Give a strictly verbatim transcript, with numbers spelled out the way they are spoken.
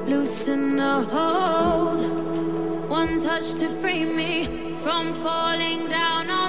loosen the hold. One touch to free me from falling down on